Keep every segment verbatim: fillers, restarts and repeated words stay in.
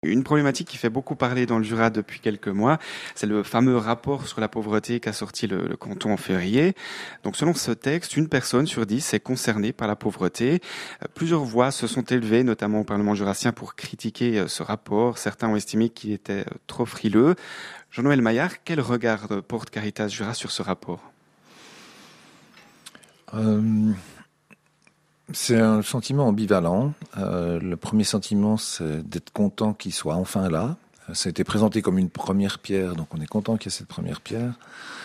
Une problématique qui fait beaucoup parler dans le Jura depuis quelques mois, c'est le fameux rapport sur la pauvreté qu'a sorti le, le canton en février. Donc selon ce texte, une personne sur dix est concernée par la pauvreté. Euh, Plusieurs voix se sont élevées, notamment au Parlement jurassien, pour critiquer euh, ce rapport. Certains ont estimé qu'il était euh, trop frileux. Jean-Noël Maillard, quel regard euh, porte Caritas Jura sur ce rapport ? euh, C'est un sentiment ambivalent. Euh, le premier sentiment, c'est d'être content qu'il soit enfin là. Ça a été présenté comme une première pierre, donc on est content qu'il y ait cette première pierre.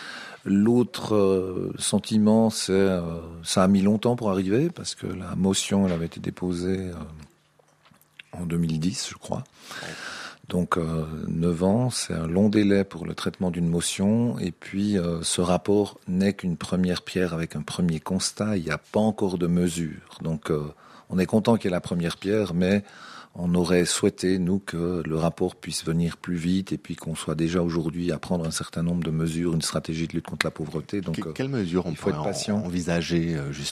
L'autre euh, sentiment, c'est euh, ça a mis longtemps pour arriver, parce que la motion, elle avait été déposée euh, en deux mille dix, je crois. Donc euh, neuf ans, c'est un long délai pour le traitement d'une motion. Et puis euh, ce rapport n'est qu'une première pierre avec un premier constat. Il n'y a pas encore de mesure. Donc euh, on est content qu'il y ait la première pierre, mais on aurait souhaité, nous, que le rapport puisse venir plus vite et puis qu'on soit déjà aujourd'hui à prendre un certain nombre de mesures, une stratégie de lutte contre la pauvreté. Donc, que, quelles mesures on pourrait envisager, justement ?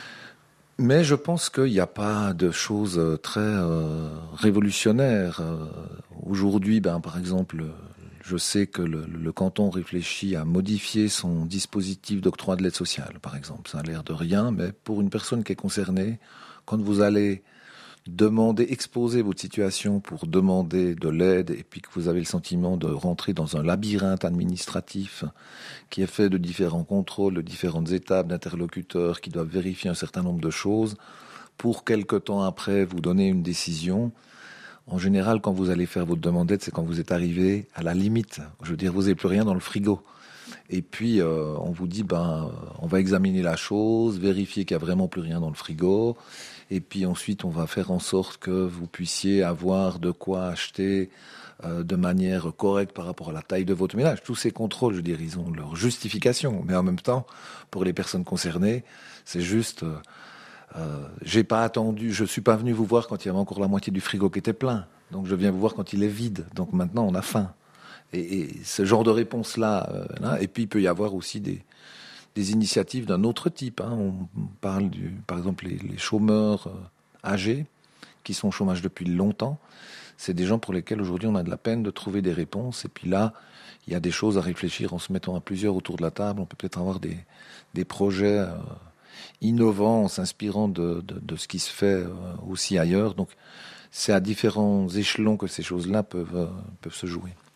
Mais je pense qu'il n'y a pas de choses très euh, révolutionnaires. Euh, aujourd'hui, ben, par exemple, je sais que le, le canton réfléchit à modifier son dispositif d'octroi de l'aide sociale, par exemple. Ça a l'air de rien, mais pour une personne qui est concernée, quand vous allez demander, exposer votre situation pour demander de l'aide et puis que vous avez le sentiment de rentrer dans un labyrinthe administratif qui est fait de différents contrôles, de différentes étapes, d'interlocuteurs qui doivent vérifier un certain nombre de choses pour quelque temps après vous donner une décision. En général, quand vous allez faire votre demande d'aide, c'est quand vous êtes arrivé à la limite. Je veux dire, vous n'avez plus rien dans le frigo. Et puis, euh, on vous dit, ben, on va examiner la chose, vérifier qu'il n'y a vraiment plus rien dans le frigo. Et puis ensuite, on va faire en sorte que vous puissiez avoir de quoi acheter euh, de manière correcte par rapport à la taille de votre ménage. Tous ces contrôles, je veux dire, ils ont leur justification. Mais en même temps, pour les personnes concernées, c'est juste... Euh, euh, j'ai pas attendu, je suis pas venu vous voir quand il y avait encore la moitié du frigo qui était plein. Donc je viens vous voir quand il est vide. Donc maintenant, on a faim. Et, et ce genre de réponse-là, euh, là, et puis il peut y avoir aussi des... des initiatives d'un autre type. Hein. On parle, du, par exemple, les, les chômeurs euh, âgés qui sont au chômage depuis longtemps. C'est des gens pour lesquels aujourd'hui on a de la peine de trouver des réponses. Et puis là, il y a des choses à réfléchir en se mettant à plusieurs autour de la table. On peut peut-être avoir des, des projets euh, innovants en s'inspirant de, de, de ce qui se fait euh, aussi ailleurs. Donc c'est à différents échelons que ces choses-là peuvent, euh, peuvent se jouer.